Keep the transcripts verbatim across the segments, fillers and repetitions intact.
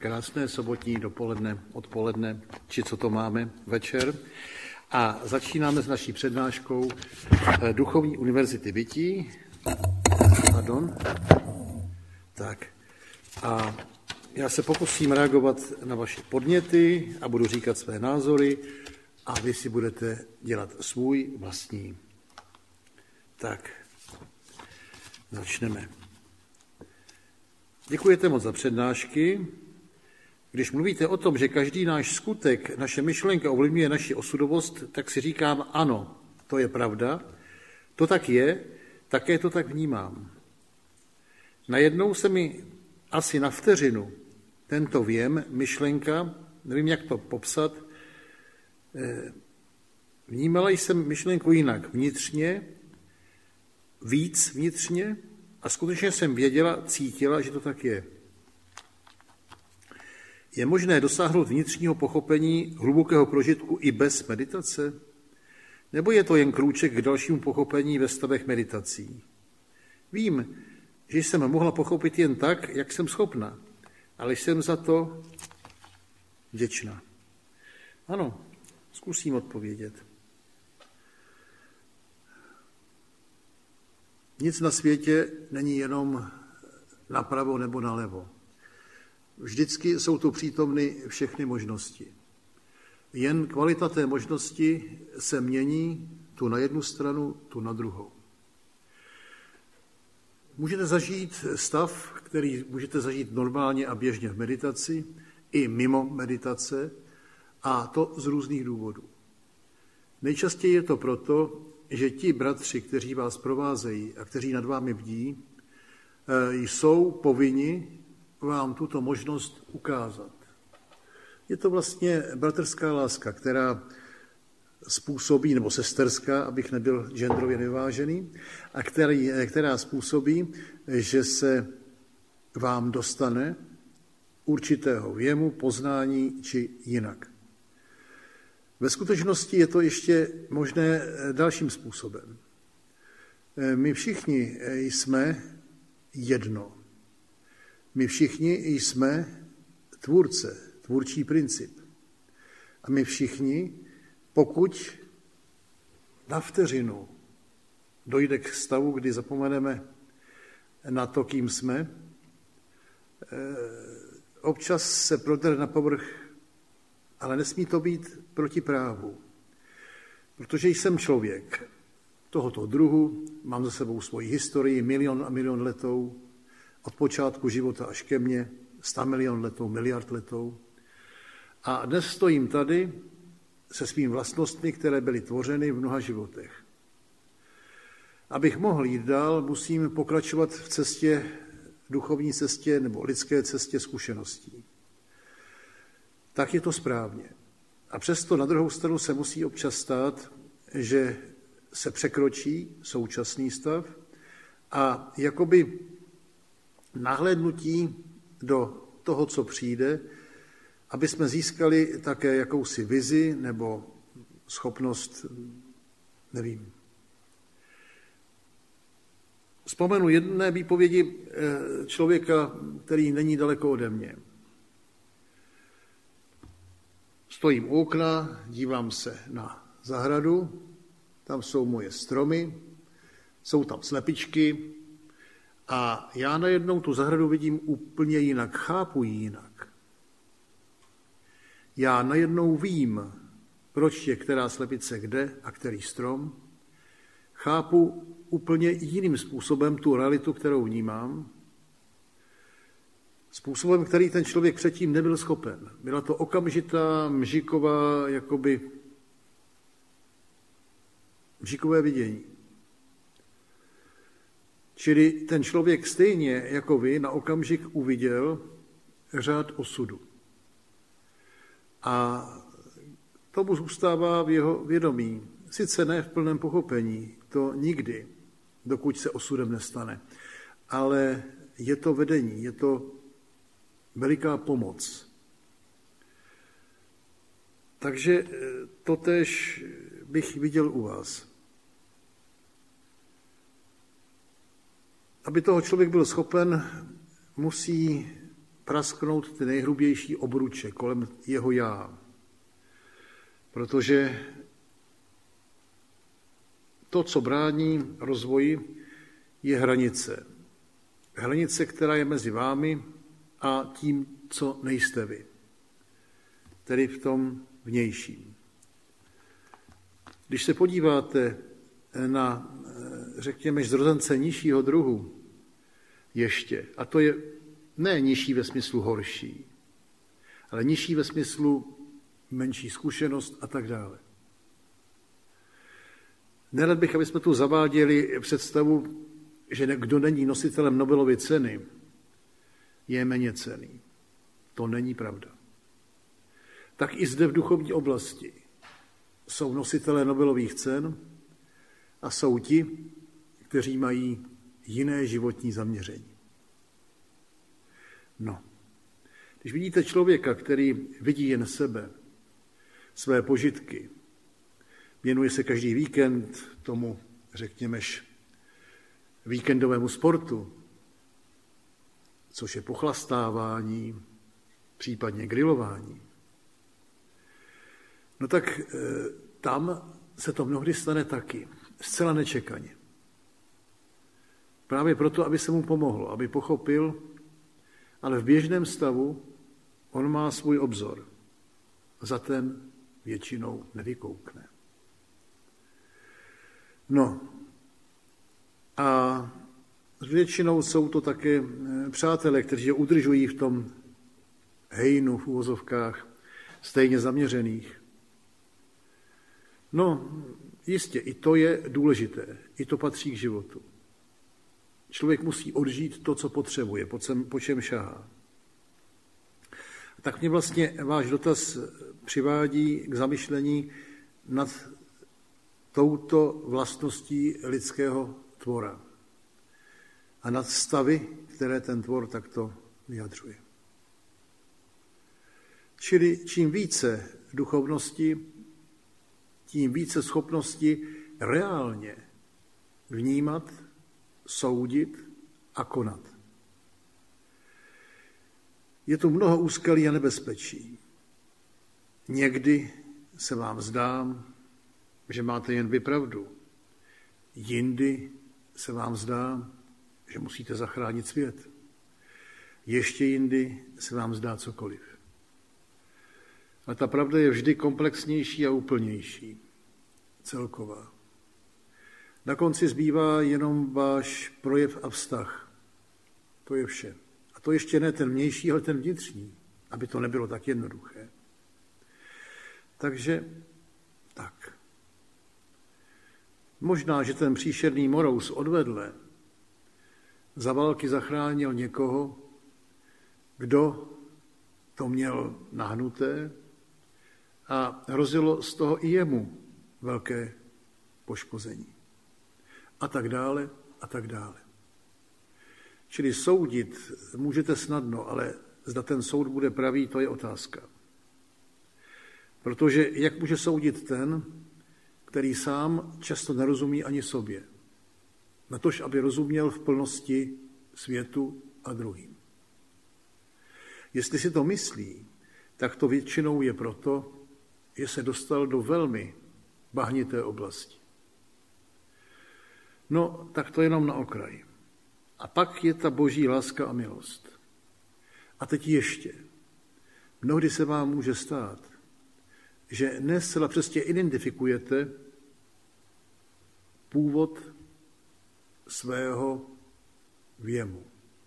Krásné sobotní dopoledne, odpoledne, či co to máme, večer. A začínáme s naší přednáškou Duchovní univerzity bytí. Pardon. Tak. A já se pokusím reagovat na vaše podněty a budu říkat své názory a vy si budete dělat svůj vlastní. Tak, začneme. Děkujete moc za přednášky. Když mluvíte o tom, že každý náš skutek, naše myšlenka ovlivňuje naši osudovost, tak si říkám, ano, to je pravda, to tak je, také to tak vnímám. Najednou se mi asi na vteřinu tento věm, myšlenka, nevím, jak to popsat, vnímala jsem myšlenku jinak vnitřně, víc vnitřně a skutečně jsem věděla, cítila, že to tak je. Je možné dosáhnout vnitřního pochopení hlubokého prožitku i bez meditace? Nebo je to jen krůček k dalšímu pochopení ve stavech meditací? Vím, že jsem mohla pochopit jen tak, jak jsem schopna, ale jsem za to vděčná. Ano, zkusím odpovědět. Nic na světě není jenom napravo nebo nalevo. Vždycky jsou tu přítomny všechny možnosti. Jen kvalita té možnosti se mění tu na jednu stranu, tu na druhou. Můžete zažít stav, který můžete zažít normálně a běžně v meditaci, i mimo meditace, a to z různých důvodů. Nejčastěji je to proto, že ti bratři, kteří vás provázejí a kteří nad vámi bdí, jsou povinni vám tuto možnost ukázat. Je to vlastně bratrská láska, která způsobí, nebo sesterská, abych nebyl genderově nevážený, a který, která způsobí, že se vám dostane určitého věmu, poznání či jinak. Ve skutečnosti je to ještě možné dalším způsobem. My všichni jsme jedno. My všichni jsme tvůrce, tvůrčí princip. A my všichni, pokud na vteřinu dojde k stavu, kdy zapomeneme na to, kým jsme, občas se prodere na povrch, ale nesmí to být proti právu. Protože jsem člověk tohoto druhu, mám za sebou svoji historii, milion a milion letou, od počátku života až ke mně, sta milion letou, miliard letou. A dnes stojím tady se svými vlastnostmi, které byly tvořeny v mnoha životech. Abych mohl jít dál, musím pokračovat v cestě, duchovní cestě nebo lidské cestě zkušeností. Tak je to správně. A přesto na druhou stranu se musí občas stát, že se překročí současný stav a jakoby nahlédnutí do toho, co přijde, aby jsme získali také jakousi vizi nebo schopnost, nevím. Vzpomenu jedné výpovědi člověka, který není daleko ode mě. Stojím u okna, dívám se na zahradu, tam jsou moje stromy, jsou tam slepičky a já najednou tu zahradu vidím úplně jinak, chápu ji jinak. Já najednou vím, proč je která slepice kde a který strom. Chápu úplně jiným způsobem tu realitu, kterou vnímám. Způsobem, který ten člověk předtím nebyl schopen. Byla to okamžitá, mžiková, jakoby mžikové vidění. Čili ten člověk stejně jako vy na okamžik uviděl řád osudu. A tomu zůstává v jeho vědomí. Sice ne v plném pochopení, to nikdy, dokud se osudem nestane. Ale je to vedení, je to veliká pomoc. Takže totéž bych viděl u vás. Aby toho člověk byl schopen, musí prasknout ty nejhrubější obruče kolem jeho já. Protože to, co brání rozvoji, je hranice. Hranice, která je mezi vámi a tím, co nejste vy. Tedy v tom vnějším. Když se podíváte na, řekněme, zrozence nižšího druhu ještě, a to je ne nižší ve smyslu horší, ale nižší ve smyslu menší zkušenost a tak dále. Nerad bych, aby jsme tu zaváděli představu, že kdo není nositelem Nobelovy ceny, je méně cenný. To není pravda. Tak i zde v duchovní oblasti jsou nositelé Nobelových cen a jsou ti, kteří mají jiné životní zaměření. No, když vidíte člověka, který vidí jen sebe, své požitky, věnuje se každý víkend tomu, řekněmeš, víkendovému sportu, což je pochlastávání, případně grilování, no tak e, tam se to mnohdy stane taky, zcela nečekaně. Právě proto, aby se mu pomohlo, aby pochopil, ale v běžném stavu on má svůj obzor. Za ten většinou nevykoukne. No a většinou jsou to také přátelé, kteří je udržují v tom hejnu v uvozovkách stejně zaměřených. No, jistě, i to je důležité, i to patří k životu. Člověk musí odžít to, co potřebuje, po čem šahá. Tak mě vlastně váš dotaz přivádí k zamyšlení nad touto vlastností lidského tvora a nad stavy, které ten tvor takto vyjadřuje. Čili čím více duchovnosti, tím více schopnosti reálně vnímat, soudit a konat. Je tu mnoho úskalí a nebezpečí. Někdy se vám zdá, že máte jen vy pravdu. Jindy se vám zdá, že musíte zachránit svět. Ještě jindy se vám zdá cokoliv. Ale ta pravda je vždy komplexnější a úplnější, celková. Na konci zbývá jenom váš projev a vztah. To je vše. A to ještě ne ten vnější, ale ten vnitřní, aby to nebylo tak jednoduché. Takže tak. Možná, že ten příšerný morous odvedle za války zachránil někoho, kdo to měl nahnuté a hrozilo z toho i jemu velké poškození. A tak dále, a tak dále. Čili soudit můžete snadno, ale zda ten soud bude pravý, to je otázka. Protože jak může soudit ten, který sám často nerozumí ani sobě, natož aby rozuměl v plnosti světu a druhým. Jestli si to myslí, tak to většinou je proto, že se dostal do velmi bahnité oblasti. No, tak to jenom na okraji. A pak je ta boží láska a milost. A teď ještě. Mnohdy se vám může stát, že ne zcela přesně identifikujete původ svého věmu.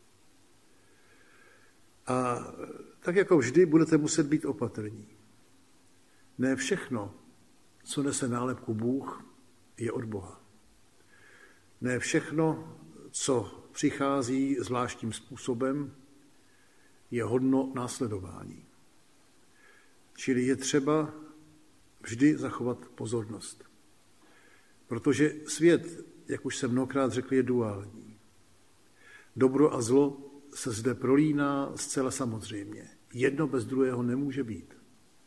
A tak jako vždy budete muset být opatrní. Ne všechno, co nese nálepku Bůh, je od Boha. Ne všechno, co přichází zvláštním způsobem, je hodno následování. Čili je třeba vždy zachovat pozornost. Protože svět, jak už jsem mnohokrát řekl, je duální. Dobro a zlo se zde prolíná zcela samozřejmě. Jedno bez druhého nemůže být.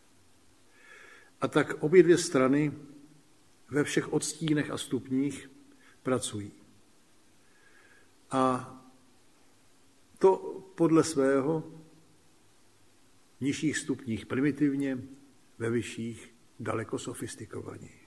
A tak obě dvě strany ve všech odstínech a stupních pracují. A to podle svého v nižších stupních primitivně, ve vyšších daleko sofistikovaněji.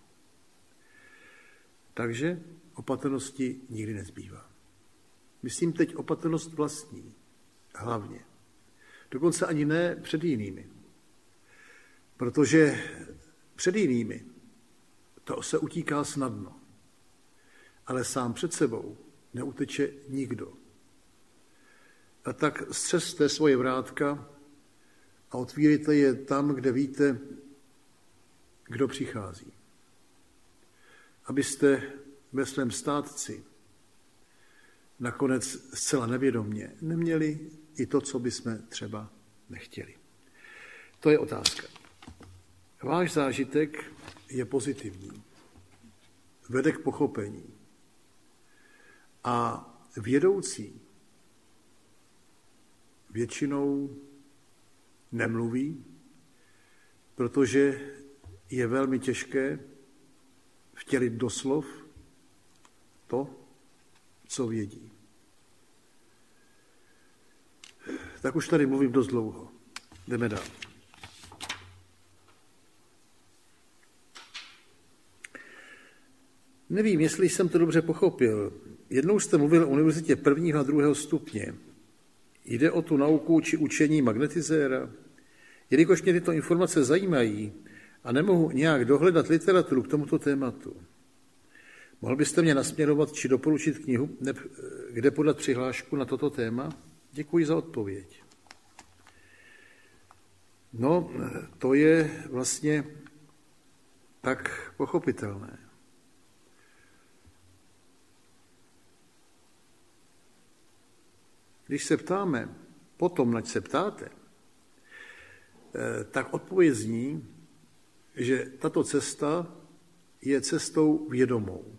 Takže opatrnosti nikdy nezbývá. Myslím teď opatrnost vlastní, hlavně. Dokonce ani ne před jinými. Protože před jinými to se utíká snadno, ale sám před sebou neuteče nikdo. A tak střeste svoje vrátka a otvírejte je tam, kde víte, kdo přichází. Abyste ve svém státci nakonec zcela nevědomně neměli i to, co bychom třeba nechtěli. To je otázka. Váš zážitek je pozitivní, vede k pochopení a vědoucí většinou nemluví, protože je velmi těžké vtělit do slov to, co vědí. Tak už tady mluvím dost dlouho. Jdeme dál. Nevím, jestli jsem to dobře pochopil. Jednou jste mluvil o univerzitě prvního a druhého stupně. Jde o tu nauku či učení magnetizéra? Jelikož mě tyto informace zajímají a nemohu nějak dohledat literaturu k tomuto tématu, mohl byste mě nasměrovat či doporučit knihu, kde podat přihlášku na toto téma? Děkuji za odpověď. No, to je vlastně tak pochopitelné. Když se ptáme potom, nač se ptáte, tak odpověď zní, že tato cesta je cestou vědomou.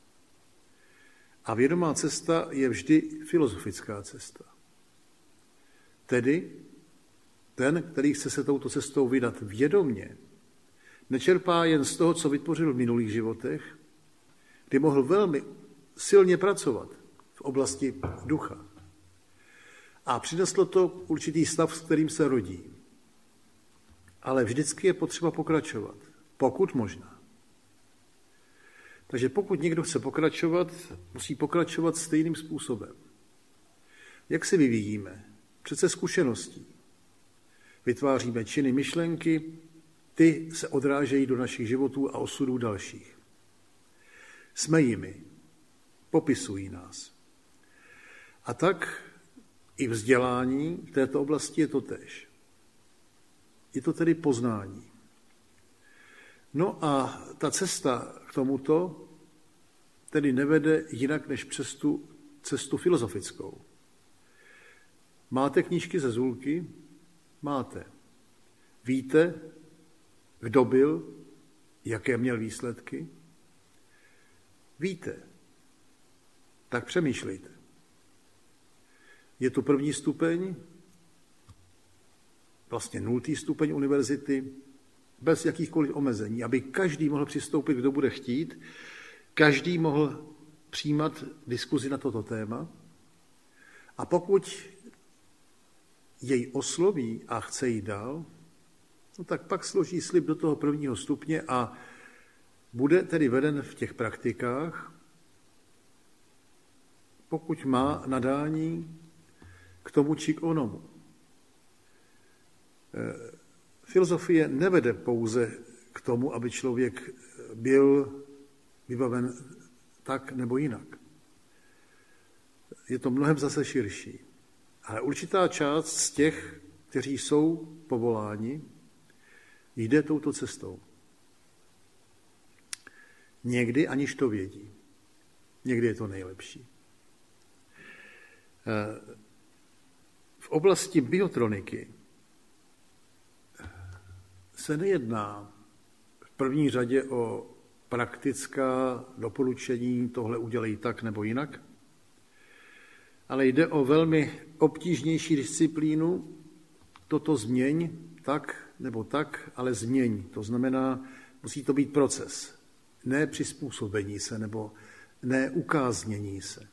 A vědomá cesta je vždy filozofická cesta. Tedy ten, který chce se touto cestou vydat vědomně, nečerpá jen z toho, co vytvořil v minulých životech, kdy mohl velmi silně pracovat v oblasti ducha. A přineslo to určitý stav, s kterým se rodí. Ale vždycky je potřeba pokračovat, pokud možná. Takže pokud někdo chce pokračovat, musí pokračovat stejným způsobem. Jak se vyvíjíme? Přece zkušeností. Vytváříme činy, myšlenky, ty se odrážejí do našich životů a osudů dalších. Jsme jimi, popisují nás. A tak i vzdělání v této oblasti je to též. Je to tedy poznání. No a ta cesta k tomuto tedy nevede jinak než přes tu cestu filozofickou. Máte knížky ze Zulky? Máte. Víte, kdo byl, jaké měl výsledky? Víte. Tak přemýšlejte. Je to první stupeň, vlastně nultý stupeň univerzity, bez jakýchkoliv omezení, aby každý mohl přistoupit, kdo bude chtít, každý mohl přijímat diskuzi na toto téma a pokud jej osloví a chce jít dál, no tak pak složí slib do toho prvního stupně a bude tedy veden v těch praktikách, pokud má nadání k tomu či k onomu. Filozofie nevede pouze k tomu, aby člověk byl vybaven tak nebo jinak. Je to mnohem zase širší. Ale určitá část z těch, kteří jsou povoláni, jde touto cestou. Někdy aniž to vědí. Někdy je to nejlepší. V oblasti biotroniky se nejedná v první řadě o praktická doporučení, tohle udělej tak nebo jinak, ale jde o velmi obtížnější disciplínu, toto změň tak nebo tak, ale změň. To znamená, musí to být proces, ne přizpůsobení se nebo ne ukáznění se.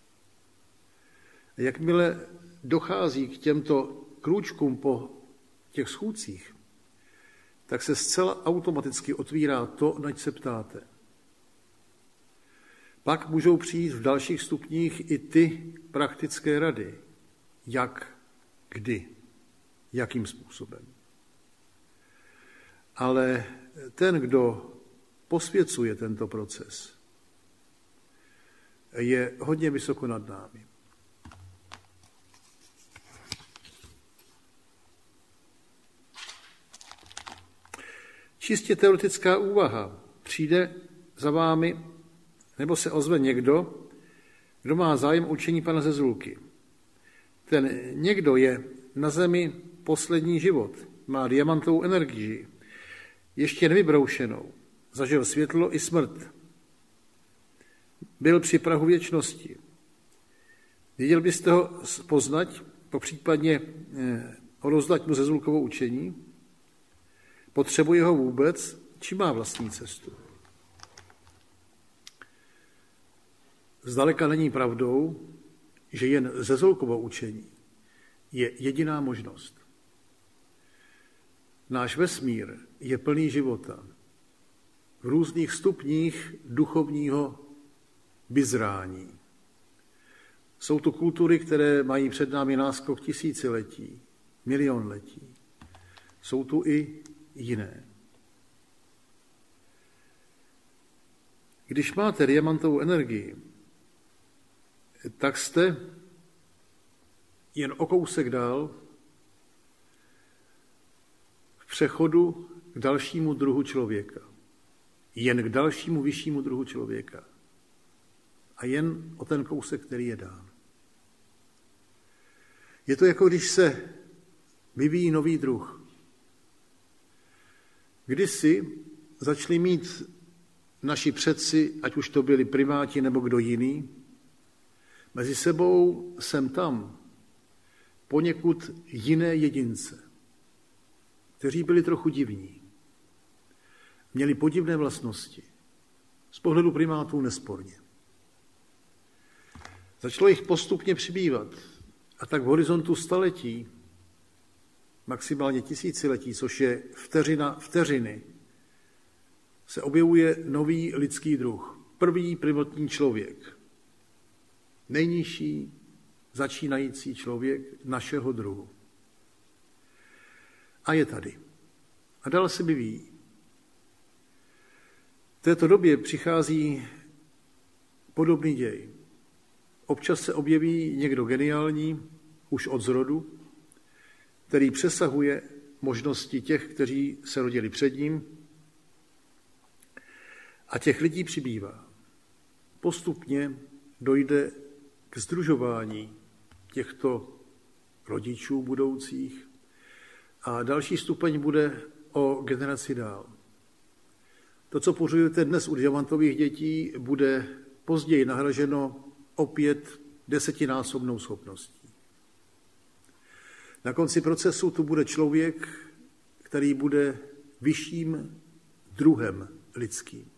Jakmile dochází k těmto krůčkům po těch schůdcích, tak se zcela automaticky otvírá to, nač se ptáte. Pak můžou přijít v dalších stupních i ty praktické rady, jak, kdy, jakým způsobem. Ale ten, kdo posvěcuje tento proces, je hodně vysoko nad námi. Čistě teoretická úvaha. Přijde za vámi, nebo se ozve někdo, kdo má zájem o učení pana Zezulky. Ten někdo je na zemi poslední život, má diamantovou energii, ještě nevybroušenou, zažil světlo i smrt. Byl při prahu věčnosti. Věděl byste ho poznat, popřípadně rozdať mu Zezulkovo učení? Potřebuje ho vůbec, či má vlastní cestu? Zdaleka není pravdou, že jen Zezulkovo učení je jediná možnost. Náš vesmír je plný života v různých stupních duchovního vyzrání. Jsou to kultury, které mají před námi náskok tisíciletí, milionletí. Jsou tu i jiné. Když máte diamantovou energii, tak jste jen o kousek dál v přechodu k dalšímu druhu člověka. Jen k dalšímu vyššímu druhu člověka. A jen o ten kousek, který je dán. Je to jako když se vyvíjí nový druh. Kdysi začali mít naši předci, ať už to byli primáti nebo kdo jiný, mezi sebou sem tam poněkud jiné jedince, kteří byli trochu divní. Měli podivné vlastnosti. Z pohledu primátů nesporně. Začalo jich postupně přibývat. A tak v horizontu staletí, maximálně tisíciletí, což je vteřina vteřiny, se objevuje nový lidský druh. První prvotní člověk. Nejnižší začínající člověk našeho druhu. A je tady. A dál se vyvíjí. V této době přichází podobný děj. Občas se objeví někdo geniální, už od zrodu, který přesahuje možnosti těch, kteří se rodili před ním, a těch lidí přibývá. Postupně dojde k sdružování těchto rodičů budoucích a další stupeň bude o generaci dál. To, co pořizujete dnes u diamantových dětí, bude později nahraženo opět desetinásobnou schopností. Na konci procesu tu bude člověk, který bude vyšším druhem lidským.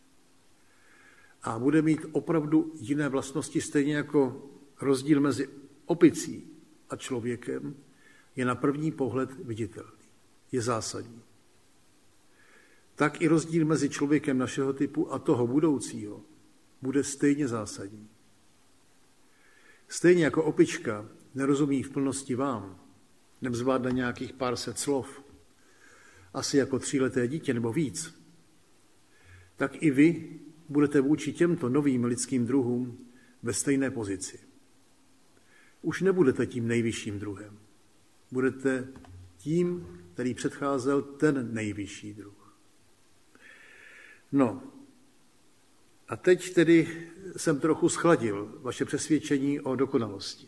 A bude mít opravdu jiné vlastnosti, stejně jako rozdíl mezi opicí a člověkem je na první pohled viditelný, je zásadní. Tak i rozdíl mezi člověkem našeho typu a toho budoucího bude stejně zásadní. Stejně jako opička nerozumí v plnosti vám, nevzvládne nějakých pár set slov, asi jako tříleté dítě nebo víc, tak i vy budete vůči těmto novým lidským druhům ve stejné pozici. Už nebudete tím nejvyšším druhem. Budete tím, který předcházel ten nejvyšší druh. No, a teď tedy jsem trochu schladil vaše přesvědčení o dokonalosti.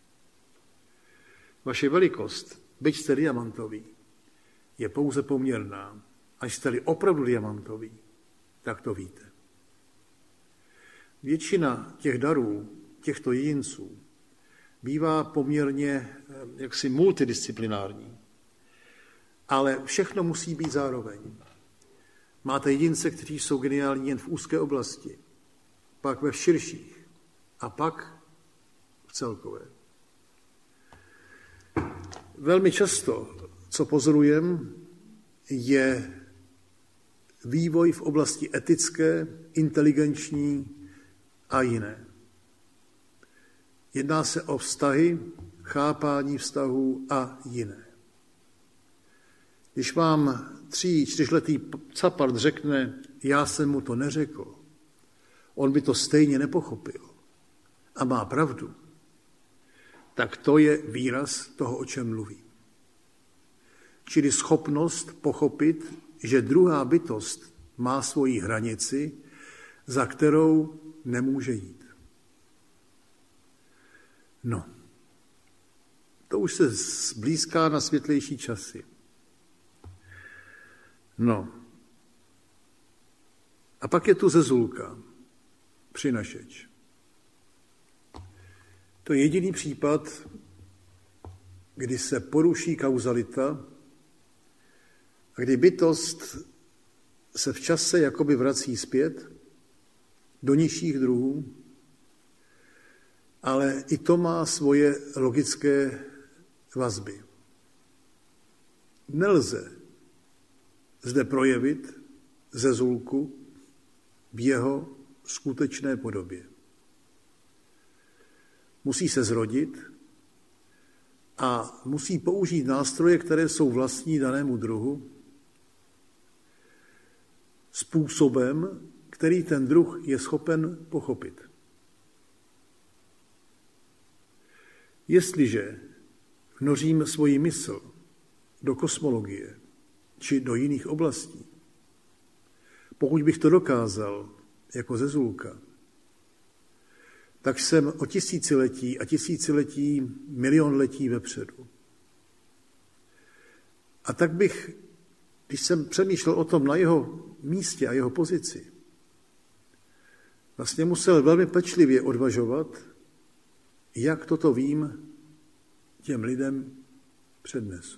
Vaše velikost, byť jste diamantový, je pouze poměrná. Až jste-li opravdu diamantový, tak to víte. Většina těch darů, těchto jedinců, bývá poměrně jaksi multidisciplinární. Ale všechno musí být zároveň. Máte jedince, kteří jsou geniální jen v úzké oblasti, pak ve širších a pak v celkové. Velmi často, co pozorujeme, je vývoj v oblasti etické, inteligenční a jiné. Jedná se o vztahy, chápání vztahů a jiné. Když vám tří, čtyřletý capart řekne, já jsem mu to neřekl, on by to stejně nepochopil a má pravdu, tak to je výraz toho, o čem mluví. Čili schopnost pochopit, že druhá bytost má svoji hranici, za kterou nemůže jít. No, to už se zblízká na světlejší časy. No, a pak je tu Zezulka, přinašeč. To je jediný případ, kdy se poruší kauzalita a kdy bytost se v čase jakoby vrací zpět do nižších druhů, ale i to má svoje logické vazby. Nelze zde projevit Zezulku v jeho skutečné podobě. Musí se zrodit a musí použít nástroje, které jsou vlastní danému druhu, způsobem, který ten druh je schopen pochopit. Jestliže vnořím svoji mysl do kosmologie či do jiných oblastí, pokud bych to dokázal jako Zezulka, tak jsem o tisíciletí a tisíciletí, milionletí vepředu. A tak bych, když jsem přemýšlel o tom na jeho místě a jeho pozici, vlastně musel velmi pečlivě odvažovat, jak toto vím těm lidem přednesu.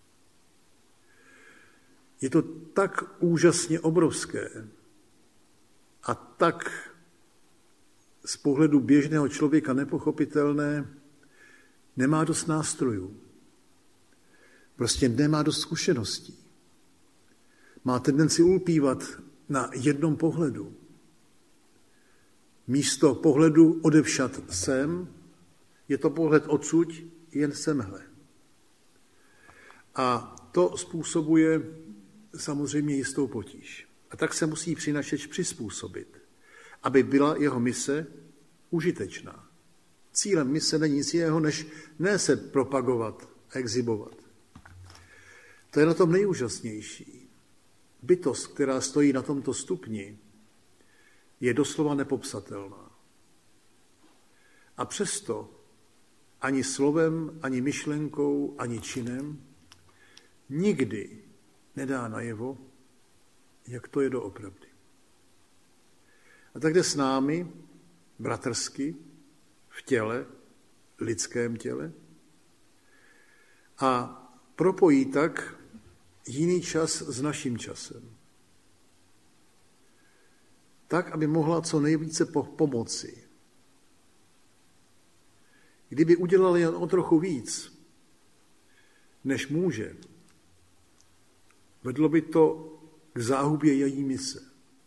Je to tak úžasně obrovské a tak z pohledu běžného člověka nepochopitelné, nemá dost nástrojů. Prostě nemá dost zkušeností. Má tendenci ulpívat na jednom pohledu. Místo pohledu odevšat sem, je to pohled odsuť jen semhle. A to způsobuje samozřejmě jistou potíž. A tak se musí přinašeč přizpůsobit, aby byla jeho mise užitečná. Cílem mise není nic jiného, než ne se propagovat a exhibovat. To je na tom nejúžasnější. Bytost, která stojí na tomto stupni, je doslova nepopsatelná. A přesto ani slovem, ani myšlenkou, ani činem nikdy nedá najevo, jak to je doopravdy. A tak jde s námi bratrsky v těle, lidském těle a propojí tak jiný čas s naším časem. Tak, aby mohla co nejvíce pomoci. Kdyby udělal jen o trochu víc, než může, vedlo by to k záhubě její mise.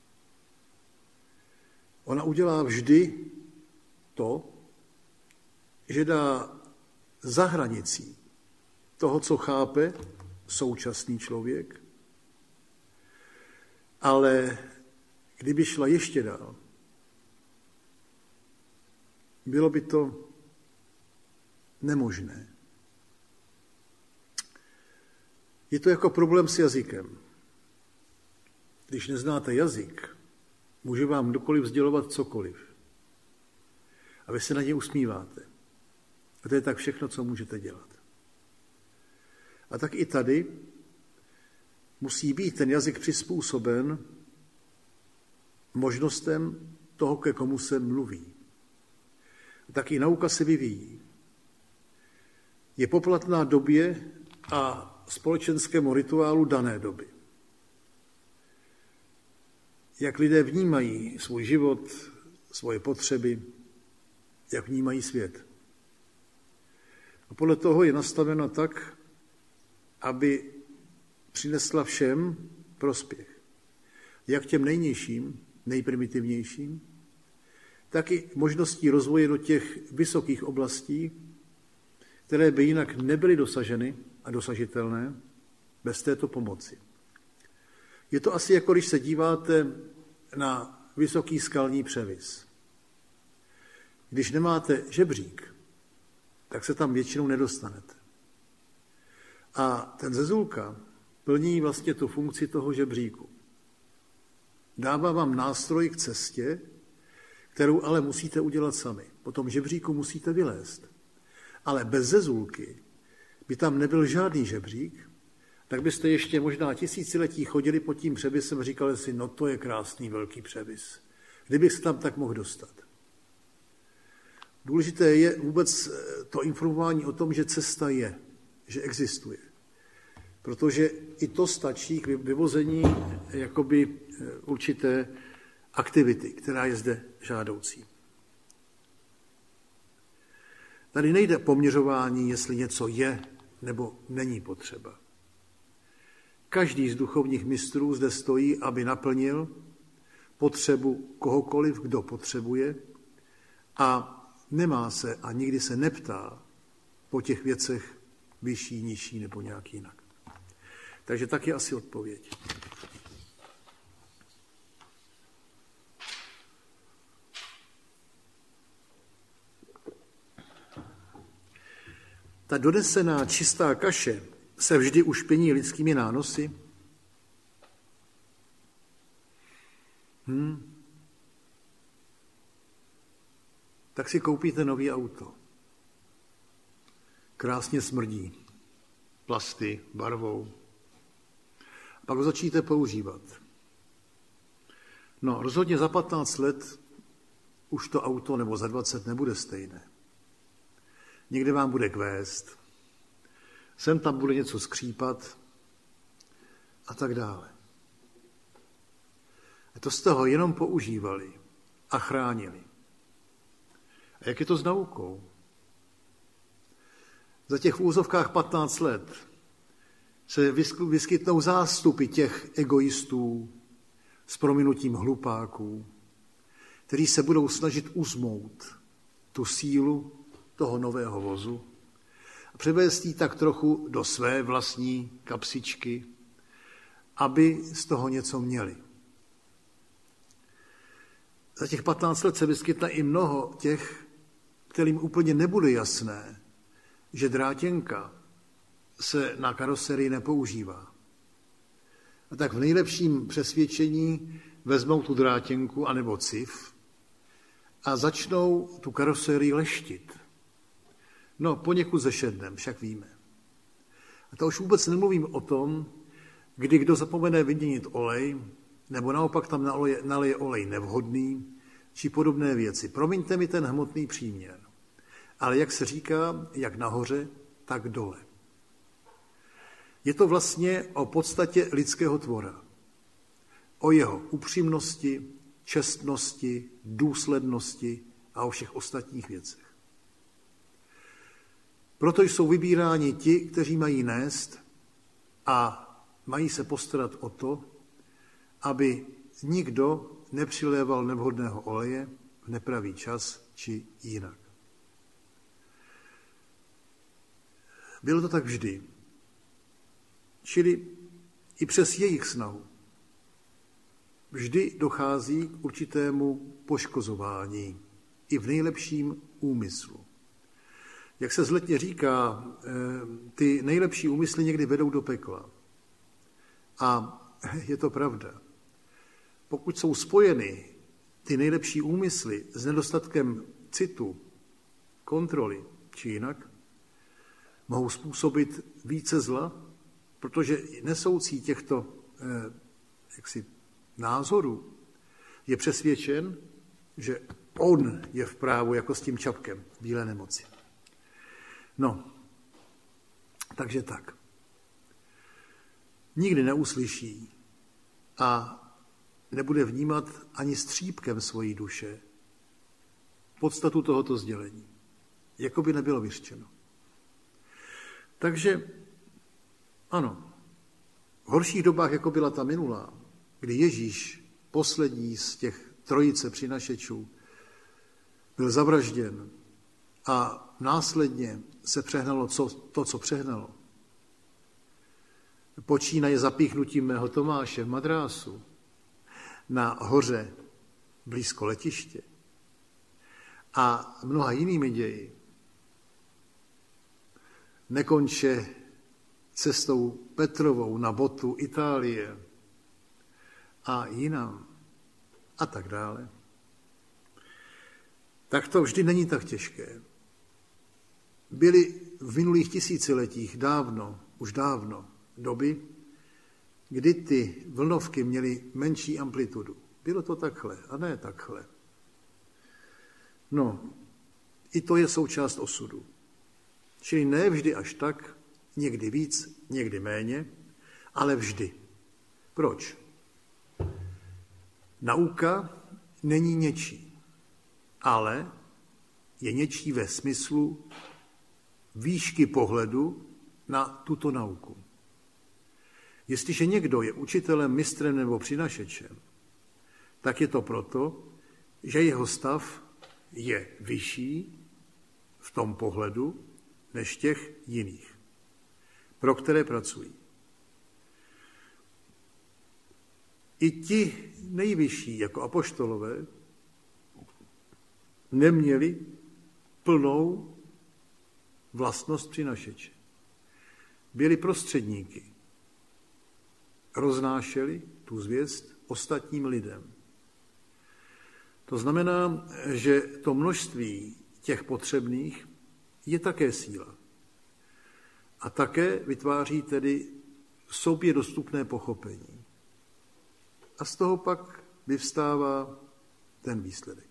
Ona udělá vždy to, že dá za hranicí toho, co chápe současný člověk, ale kdyby šla ještě dál, bylo by to nemožné. Je to jako problém s jazykem. Když neznáte jazyk, může vám kdokoliv sdělovat cokoliv. A vy se na ně usmíváte. A to je tak všechno, co můžete dělat. A tak i tady musí být ten jazyk přizpůsoben možnostem toho, ke komu se mluví. A tak i nauka se vyvíjí. Je poplatná době a společenskému rituálu dané doby. Jak lidé vnímají svůj život, svoje potřeby, jak vnímají svět. A podle toho je nastavena tak aby přinesla všem prospěch. Jak těm nejnižším, nejprimitivnějším, tak i možností rozvoje do těch vysokých oblastí, které by jinak nebyly dosaženy a dosažitelné bez této pomoci. Je to asi jako když se díváte na vysoký skalní převis. Když nemáte žebřík, tak se tam většinou nedostanete. A ten zezulka plní vlastně tu funkci toho žebříku. Dává vám nástroj k cestě, kterou ale musíte udělat sami. Po tom žebříku musíte vylézt. Ale bez zezulky by tam nebyl žádný žebřík, tak byste ještě možná tisíciletí chodili pod tím převisem a říkali si, no to je krásný velký převis. Kdybych se tam tak mohl dostat. Důležité je vůbec to informování o tom, že cesta je, že existuje. Protože i to stačí k vyvození jakoby určité aktivity, která je zde žádoucí. Tady nejde poměřování, jestli něco je nebo není potřeba. Každý z duchovních mistrů zde stojí, aby naplnil potřebu kohokoliv, kdo potřebuje, a nemá se a nikdy se neptá po těch věcech vyšší, nižší nebo nějak jinak. Takže tak je asi odpověď. Ta donesená čistá kaše se vždy ušpění lidskými nánosy? Hmm. Tak si koupíte nový auto. Krásně smrdí. Plasty, barvou. A pak ho začnete používat. No, rozhodně za patnáct let už to auto nebo za dvacet nebude stejné. Někde vám bude kvést, sem tam bude něco skřípat a tak dále. A to jste ho jenom používali a chránili. A jak je to s naukou? Za těch v úzovkách patnáct let se vyskytnou zástupy těch egoistů s prominutím hlupáků, kteří se budou snažit uzmout tu sílu toho nového vozu a převést ji tak trochu do své vlastní kapsičky, aby z toho něco měli. Za těch patnáct let se vyskytne i mnoho těch, kterým úplně nebude jasné, že drátěnka se na karoserii nepoužívá. A tak v nejlepším přesvědčení vezmou tu drátěnku anebo cif a začnou tu karoserii leštit. No, poněkud zešednem, však víme. A to už vůbec nemluvím o tom, kdy kdo zapomene vyměnit olej, nebo naopak tam naleje, naleje olej nevhodný, či podobné věci. Promiňte mi ten hmotný příměr. Ale jak se říká, jak nahoře, tak dole. Je to vlastně o podstatě lidského tvora. O jeho upřímnosti, čestnosti, důslednosti a o všech ostatních věcech. Proto jsou vybíráni ti, kteří mají nést a mají se postarat o to, aby nikdo nepřiléval nevhodného oleje v nepravý čas či jinak. Bylo to tak vždy. Čili i přes jejich snahu vždy dochází k určitému poškozování i v nejlepším úmyslu. Jak se zletně říká, ty nejlepší úmysly někdy vedou do pekla. A je to pravda. Pokud jsou spojeny ty nejlepší úmysly s nedostatkem citu, kontroly či jinak, mohou způsobit více zla, protože nesoucí těchto eh, jaksi, názorů je přesvědčen, že on je v právu jako s tím čapkem v bílé nemoci. No, takže tak. Nikdy neuslyší a nebude vnímat ani střípkem svojí duše podstatu tohoto sdělení. Jako by nebylo vyřčeno. Takže Ano, v horších dobách, jako byla ta minulá, kdy Ježíš, poslední z těch trojice přinašečů, byl zavražděn a následně se přehnalo co, to, co přehnalo. Počínaje zapíchnutím mého Tomáše v Madrásu na hoře blízko letiště a mnoha jinými ději. Nekonče cestou Petrovou na botu Itálie a jinam a tak dále. Tak to vždy není tak těžké. Byly v minulých tisíciletích dávno, už dávno, doby, kdy ty vlnovky měly menší amplitudu. Bylo to takhle a ne takhle. No, i to je součást osudu. Čili ne vždy až tak, někdy víc, někdy méně, ale vždy. Proč? Nauka není něčí, ale je něčí ve smyslu výšky pohledu na tuto nauku. Jestliže někdo je učitelem, mistrem nebo přinašečem, tak je to proto, že jeho stav je vyšší v tom pohledu než těch jiných, pro které pracují. I ti nejvyšší, jako apoštolové, neměli plnou vlastnost přinašeče. Byli prostředníky. Roznášeli tu zvěst ostatním lidem. To znamená, že to množství těch potřebných je také síla. A také vytváří tedy sobě dostupné pochopení. A z toho pak vyvstává ten výsledek.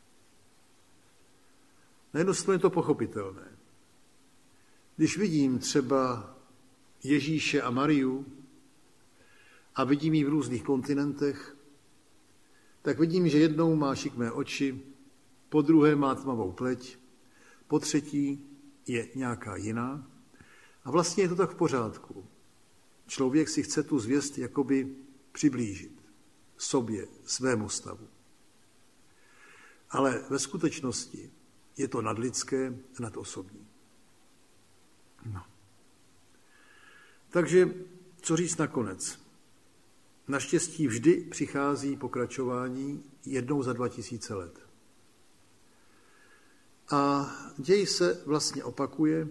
Na jednu stranu je to pochopitelné. Když vidím třeba Ježíše a Mariu a vidím ji v různých kontinentech, tak vidím, že jednou má šikmé oči, po druhé má tmavou pleť, po třetí je nějaká jiná. A vlastně je to tak v pořádku. Člověk si chce tu zvěst jakoby přiblížit sobě, svému stavu. Ale ve skutečnosti je to nadlidské a nadosobní. No. Takže, co říct nakonec? Naštěstí vždy přichází pokračování jednou za dva tisíce let. A děj se vlastně opakuje.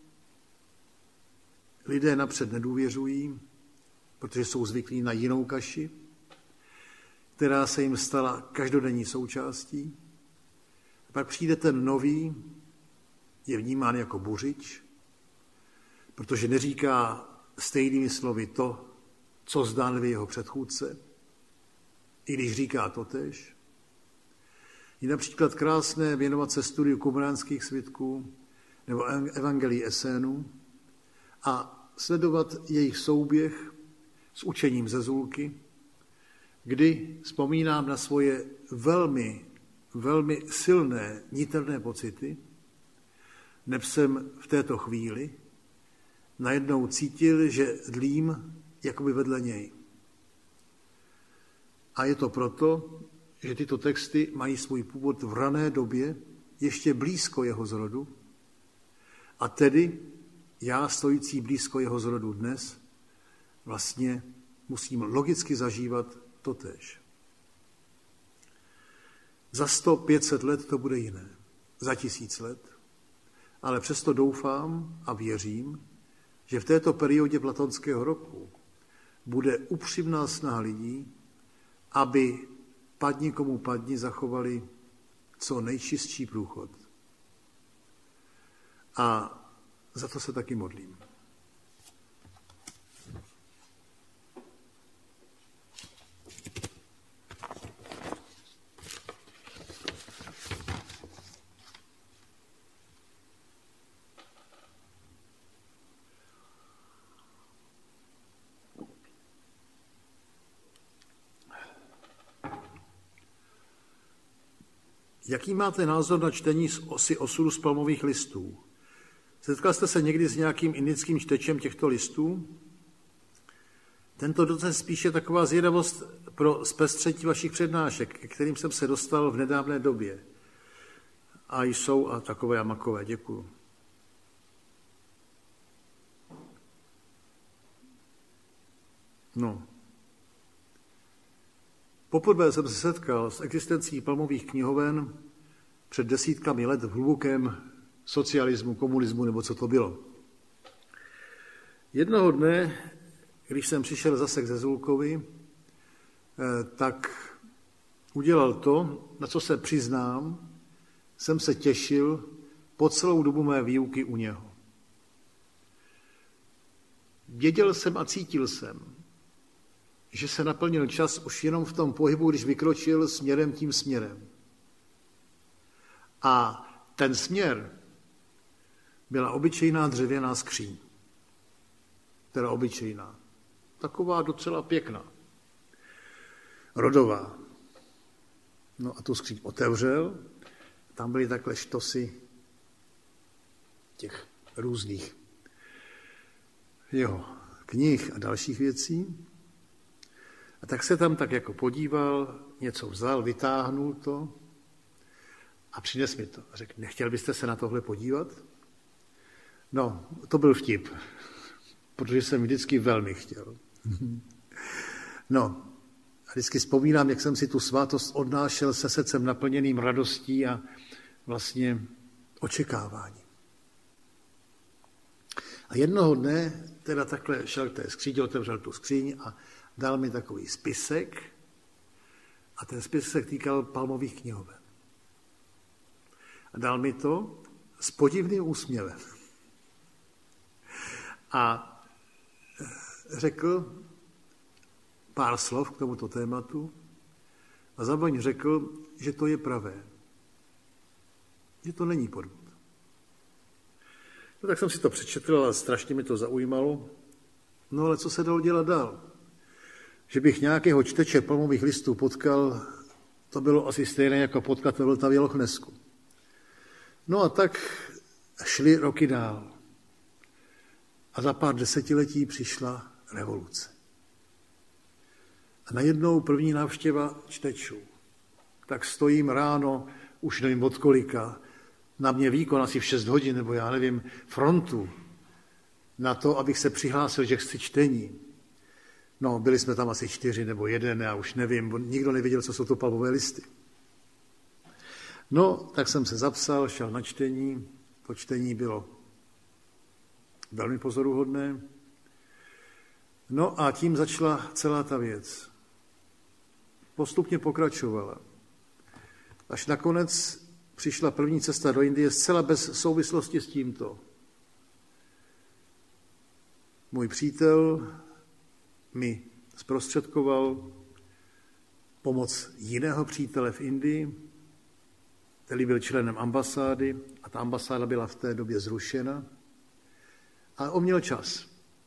Lidé napřed nedůvěřují, protože jsou zvyklí na jinou kaši, která se jim stala každodenní součástí. A pak přijde ten nový, je vnímán jako buřič, protože neříká stejnými slovy to, co zdánlivě jeho předchůdce, i když říká totéž. Je například krásné věnovat se studiu kumránských svitků nebo evangelií Esénů a sledovat jejich souběh s učením ze Zulky, kdy vzpomínám na svoje velmi, velmi silné, niterné pocity, neb jsem v této chvíli najednou cítil, že dlím jakoby vedle něj. A je to proto, že tyto texty mají svůj původ v rané době, ještě blízko jeho zrodu, a tedy já, stojící blízko jeho zrodu dnes, vlastně musím logicky zažívat totéž. Za sto, pět set let to bude jiné, za tisíc let, ale přesto doufám a věřím, že v této periodě platonského roku bude upřímná snaha lidí, aby padni komu padni zachovali co nejčistší průchod. A za to se taky modlím. Jaký máte názor na čtení z osy osudu z palmových listů? Setkal jste se někdy s nějakým indickým čtečem těchto listů? Tento dotaz spíše taková zvědavost pro zpestření vašich přednášek, ke kterým jsem se dostal v nedávné době. A jsou a takové a makové. Děkuju. No. Poprvé jsem se setkal s existencí palmových knihoven před desítkami let v hlubokém socialismu, komunismu, nebo co to bylo. Jednoho dne, když jsem přišel zase k Zezulkovi, tak udělal to, na co se přiznám, jsem se těšil po celou dobu mé výuky u něho. Věděl jsem a cítil jsem, že se naplnil čas už jenom v tom pohybu, když vykročil směrem tím směrem. A ten směr byla obyčejná dřevěná skříň. Teda obyčejná. Taková docela pěkná. Rodová. No a tu skříň otevřel. Tam byly takhle štosy těch různých jeho knih a dalších věcí. A tak se tam tak jako podíval, něco vzal, vytáhnul to a přines mi to. A řekl, nechtěl byste se na tohle podívat? No, to byl vtip, protože jsem vždycky velmi chtěl. No, a vždycky vzpomínám, jak jsem si tu svátost odnášel se srdcem naplněným radostí a vlastně očekáváním. A jednoho dne teda takhle šel k té skříni, otevřel tu skříň a dal mi takový spisek a ten spisek týkal palmových knihoven. A dal mi to s podivným úsměvem. A řekl pár slov k tomuto tématu a zároveň řekl, že to je pravé. Že to není podvod. No tak jsem si to přečetl a strašně mi to zaujímalo. No ale co se dalo dělat dál? Že bych nějakého čteče palmových listů potkal, to bylo asi stejné jako potkat ve Vltavě Loch Nesku. No a tak šly roky dál. A za pár desetiletí přišla revoluce. A najednou první návštěva čtečů. Tak stojím ráno, už nevím od kolika, na mě výkon asi v šest hodin, nebo já nevím, frontu, na to, abych se přihlásil, že chci čtení. No, byli jsme tam asi čtyři nebo jeden, já už nevím, bo nikdo nevěděl, co jsou to palmové listy. No, tak jsem se zapsal, šel na čtení, to čtení bylo velmi pozoruhodné. No a tím začala celá ta věc. Postupně pokračovala. Až nakonec přišla první cesta do Indie zcela bez souvislosti s tímto. Můj přítel mi zprostředkoval pomoc jiného přítele v Indii, který byl členem ambasády a ta ambasáda byla v té době zrušena. A on měl čas.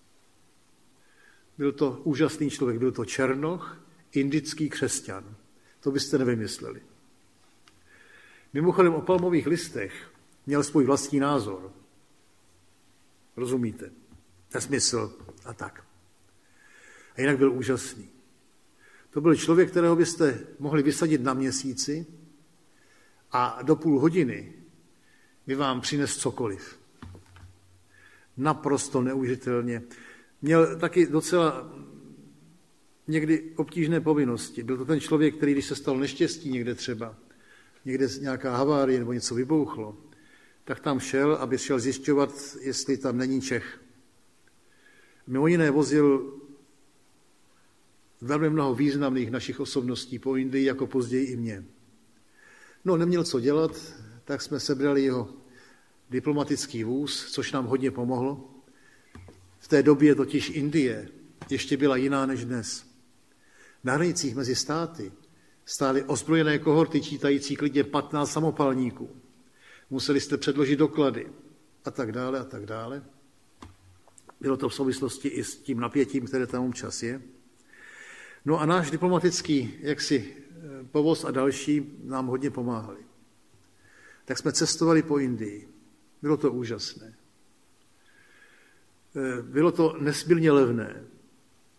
Byl to úžasný člověk, byl to černoch, indický křesťan. To byste nevymysleli. Mimochodem o palmových listech měl svůj vlastní názor. Rozumíte? Nesmysl a tak. A jinak byl úžasný. To byl člověk, kterého byste mohli vysadit na měsíci a do půl hodiny by vám přines cokoliv. Naprosto neuvěřitelně. Měl taky docela někdy obtížné povinnosti. Byl to ten člověk, který, když se stalo neštěstí někde třeba, někde nějaká havárie nebo něco vybouchlo, tak tam šel, aby šel zjišťovat, jestli tam není Čech. Mimo jiné vozil velmi mnoho významných našich osobností po Indii, jako později i mě. No, neměl co dělat, tak jsme sebrali jeho diplomatický vůz, což nám hodně pomohlo. V té době totiž Indie ještě byla jiná než dnes. Na hranicích mezi státy stály ozbrojené kohorty čítající klidně patnáct samopalníků. Museli jste předložit doklady a tak dále a tak dále. Bylo to v souvislosti i s tím napětím, které tam občas je. No a náš diplomatický jaksi povoz a další nám hodně pomáhali. Tak jsme cestovali po Indii. Bylo to úžasné. Bylo to nesmírně levné.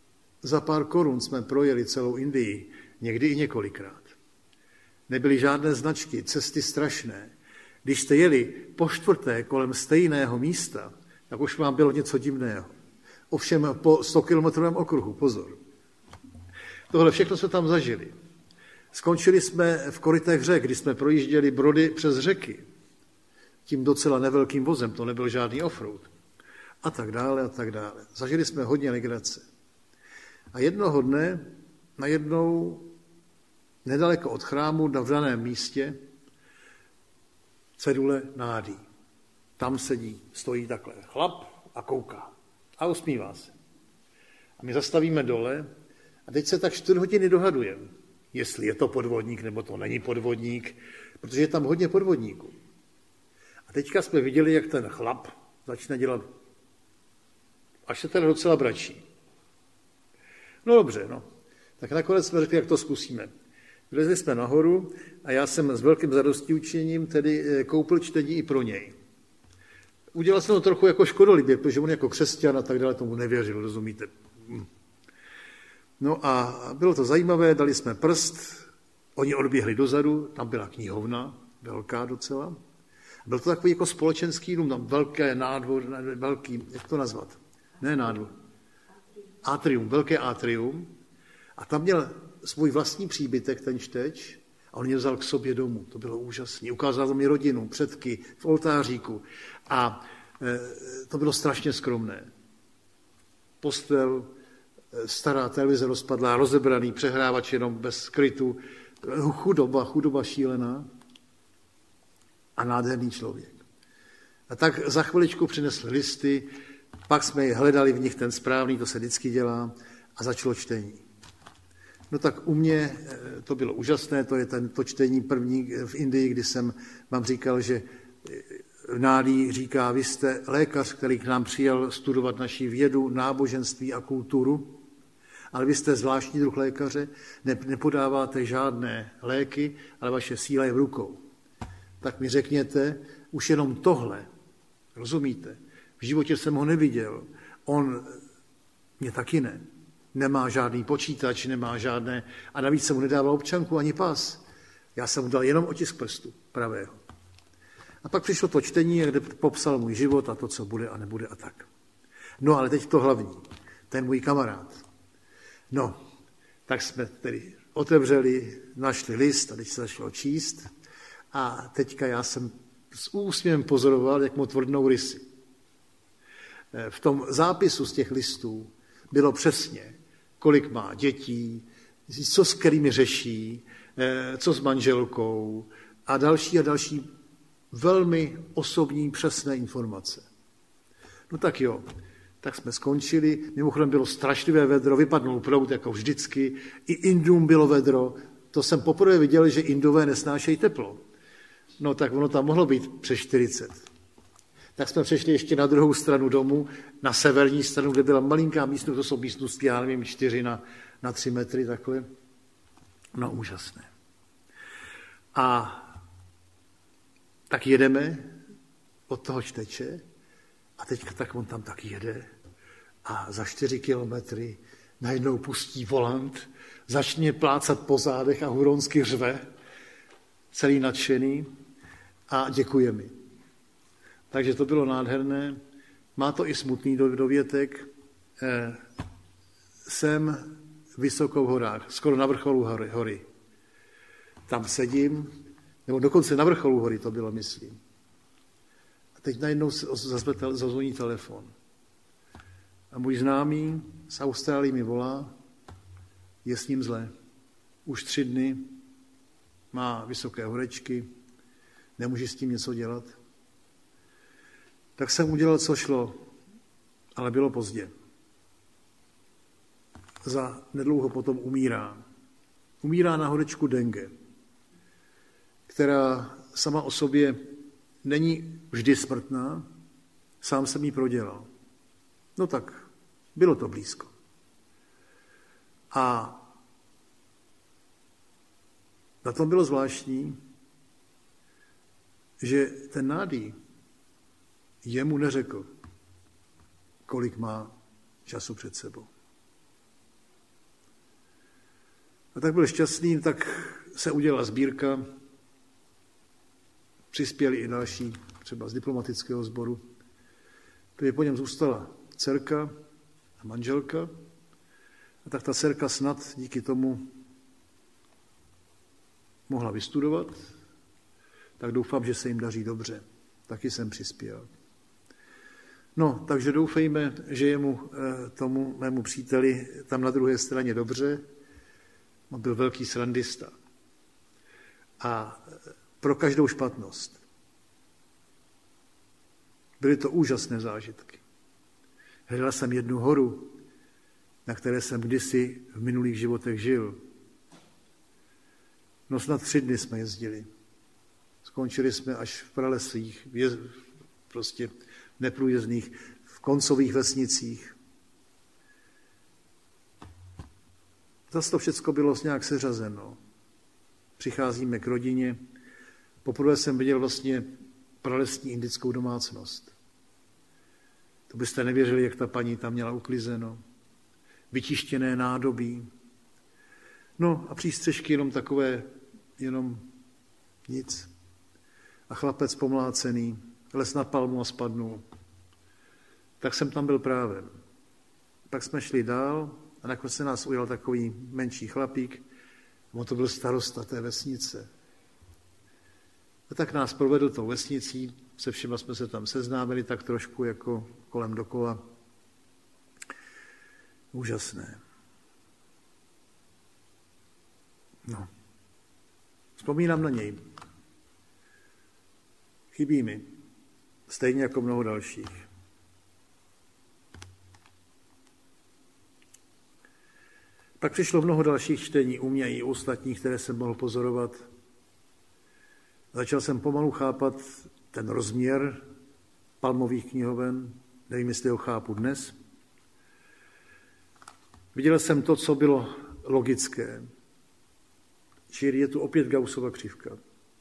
za pár korun jsme projeli celou Indii, někdy i několikrát. Nebyly žádné značky, cesty strašné. Když jste jeli po čtvrté kolem stejného místa, tak už vám bylo něco divného. Ovšem po stokilometrovém okruhu, pozor. Tohle všechno jsme tam zažili. Skončili jsme v korytech řek, kdy jsme projížděli brody přes řeky. Tím docela nevelkým vozem, to nebyl žádný offroad. A tak dále, a tak dále. Zažili jsme hodně legrace. A jednoho dne, najednou, nedaleko od chrámu, na daném místě, cedule Nádí. Tam sedí, stojí takhle chlap a kouká. A usmívá se. A my zastavíme dole a teď se tak čtyři hodiny dohadujeme, jestli je to podvodník, nebo to není podvodník, protože je tam hodně podvodníků. A teďka jsme viděli, jak ten chlap začne dělat, až se teda docela bračí. No dobře, no. Tak nakonec jsme řekli, jak to zkusíme. Vylezli jsme nahoru a já jsem s velkým zadostiučiněním tedy koupil čtení i pro něj. Udělal jsem to trochu jako škodolibě, protože on jako křesťan a tak dále tomu nevěřil, rozumíte? No a bylo to zajímavé, dali jsme prst, oni odběhli dozadu, tam byla knihovna, velká docela. Byl to takový jako společenský dům, tam velké nádvor, velký, jak to nazvat? Ne nádvor. Atrium, velké atrium. A tam měl svůj vlastní příbytek, ten čteč, a on mě vzal k sobě domů. To bylo úžasné. Ukázal mi rodinu, předky v oltáříku. A e, to bylo strašně skromné. Postel, stará televize rozpadlá, rozebraný, přehrávač jenom bez krytu. Chudoba, chudoba šílená. A nádherný člověk. A tak za chviličku přinesl listy, pak jsme je hledali v nich ten správný, to se vždycky dělá, a začalo čtení. No tak u mě to bylo úžasné, to je ten, to čtení první v Indii, kdy jsem vám říkal, že Nádí říká, vy jste lékař, který k nám přijel studovat naši vědu, náboženství a kulturu, ale vy jste zvláštní druh lékaře, ne, nepodáváte žádné léky, ale vaše síla je v rukou. Tak mi řekněte, už jenom tohle, rozumíte? V životě jsem ho neviděl, on mě taky ne. Nemá žádný počítač, nemá žádné, a navíc jsem mu nedával občanku ani pas. Já jsem mu dal jenom otisk prstu pravého. A pak přišlo to čtení, kde popsal můj život a to, co bude a nebude a tak. No ale teď to hlavní, ten můj kamarád. No, tak jsme tedy otevřeli, našli list a teď se začalo číst a teďka já jsem s úsměvem pozoroval, jak mu tvrdnou rysy. V tom zápisu z těch listů bylo přesně, kolik má dětí, co s kterými řeší, co s manželkou a další a další velmi osobní, přesné informace. No tak jo, tak jsme skončili, mimochodem bylo strašlivé vedro, vypadnul proud jako vždycky, i Indům bylo vedro, to jsem poprvé viděl, že Indové nesnášejí teplo. No tak ono tam mohlo být přes čtyřicet. Tak jsme přešli ještě na druhou stranu domu, na severní stranu, kde byla malinká místnost, to jsou místnosti, já nevím, čtyři na, na tři metry, takhle. No úžasné. A tak jedeme od toho čteče a teďka tak on tam tak jede a za čtyři kilometry najednou pustí volant, začne plácat po zádech a huronsky řve, celý nadšený a děkuje mi. Takže to bylo nádherné. Má to i smutný dovětek. Eh, jsem vysoko v horách, skoro na vrcholu hory, hory. Tam sedím, nebo dokonce na vrcholu hory to bylo, myslím. A teď najednou zazvoní telefon. A můj známý z Austrálie mi volá, je s ním zlé. Už tři dny má vysoké horečky, nemůže s tím něco dělat. Tak jsem udělal, co šlo, ale bylo pozdě. Za nedlouho potom umírá. Umírá na horečku dengue, která sama o sobě není vždy smrtná, sám jsem ji prodělal. No tak, bylo to blízko. A na tom bylo zvláštní, že ten Nádí jemu neřekl, kolik má času před sebou. A tak byl šťastný, tak se udělala sbírka, přispěli i další, třeba z diplomatického sboru. Takže po něm zůstala dcerka a manželka. A tak ta dcerka snad díky tomu mohla vystudovat, tak doufám, že se jim daří dobře. Taky jsem přispěl. No, takže doufejme, že je mu, tomu mému příteli tam na druhé straně dobře. On byl velký srandista. A pro každou špatnost. Byly to úžasné zážitky. Hledal jsem jednu horu, na které jsem kdysi v minulých životech žil. No snad tři dny jsme jezdili. Skončili jsme až v pralesích, prostě neprůjezdných, v koncových vesnicích. Zase to všecko bylo nějak seřazeno. Přicházíme k rodině. Poprvé jsem viděl vlastně pralesní indickou domácnost. To byste nevěřili, jak ta paní tam měla uklizeno. Vytištěné nádobí. No a přístřežky jenom takové, jenom nic. A chlapec pomlácený, les na palmu a spadnul. Tak jsem tam byl právem. Pak jsme šli dál a nakonec se nás ujal takový menší chlapík. On to byl starosta té vesnice. A tak nás provedl tou vesnicí, se všema jsme se tam seznámili tak trošku jako kolem dokola. Úžasné. No. Vzpomínám na něj. Chybí mi. Stejně jako mnoho dalších. Pak přišlo mnoho dalších čtení u mě i u ostatních, které jsem mohl pozorovat. Začal jsem pomalu chápat ten rozměr palmových knihoven. Nevím, jestli ho chápu dnes. Viděl jsem to, co bylo logické. Čili je tu opět Gaussova křivka.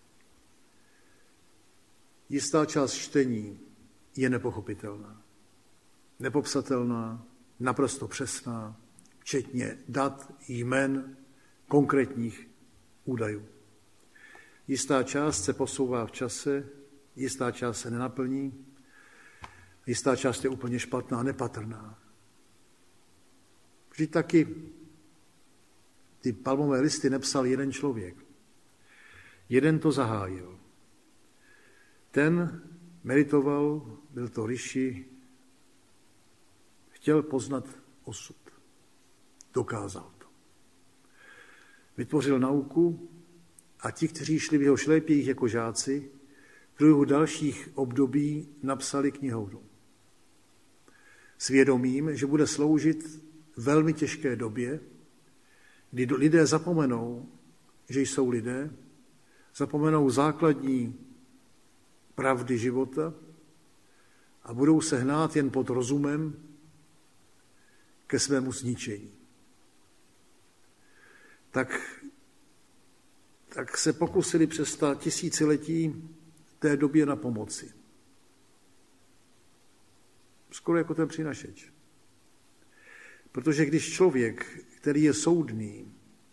Jistá část čtení je nepochopitelná, nepopsatelná, naprosto přesná, včetně dat, jmen, konkrétních údajů. Jistá část se posouvá v čase, jistá část se nenaplní, jistá část je úplně špatná, nepatrná. Vždyť taky ty palmové listy nepsal jeden člověk. Jeden to zahájil. Ten meditoval, byl to Rishi, chtěl poznat osud. Dokázal to. Vytvořil nauku a ti, kteří šli v jeho šlépějích jako žáci, v průběhu dalších období napsali knihovnu. Svědomím, že bude sloužit velmi těžké době, kdy lidé zapomenou, že jsou lidé, zapomenou základní pravdy života a budou se hnát jen pod rozumem ke svému zničení. Tak, tak se pokusili přes ta tisíciletí té době na pomoci. Skoro jako ten přinašeč. Protože když člověk, který je soudný,